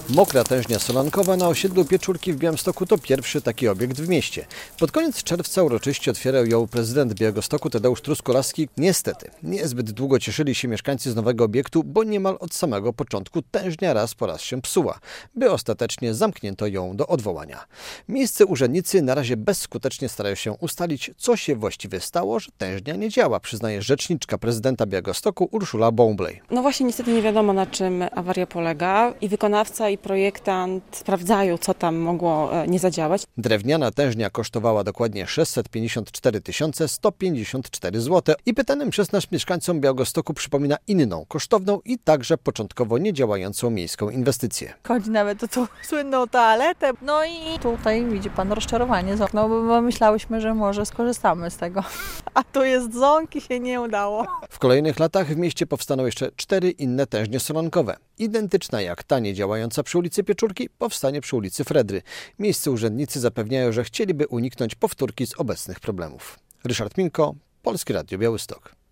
Mokra tężnia solankowa na osiedlu Pieczurki w Białymstoku to pierwszy taki obiekt w mieście. Pod koniec czerwca uroczyście otwierał ją prezydent Białegostoku Tadeusz Truskolaski. Niestety, niezbyt długo cieszyli się mieszkańcy z nowego obiektu, bo niemal od samego początku tężnia raz po raz się psuła, by ostatecznie zamknięto ją do odwołania. Miejsce urzędnicy na razie bezskutecznie starają się ustalić, co się właściwie stało, że tężnia nie działa, przyznaje rzeczniczka prezydenta Białegostoku Urszula Bąblej. No właśnie niestety nie wiadomo, na czym awaria polega i wykonawca i projektant sprawdzają, co tam mogło nie zadziałać. Drewniana tężnia kosztowała dokładnie 654 154 zł i pytanym przez nas mieszkańcom Białegostoku przypomina inną, kosztowną i także początkowo niedziałającą miejską inwestycję. Chodzi nawet o tą słynną toaletę. No i tutaj widzi pan rozczarowanie. No bo myślałyśmy, że może skorzystamy z tego. A tu jest ząg i się nie udało. W kolejnych latach w mieście powstaną jeszcze 4 inne tężnie solankowe. Identyczna jak ta niedziałająca przy ulicy Pieczurki powstanie przy ulicy Fredry. Miejsce urzędnicy zapewniają, że chcieliby uniknąć powtórki z obecnych problemów. Ryszard Milko, Polskie Radio Białystok.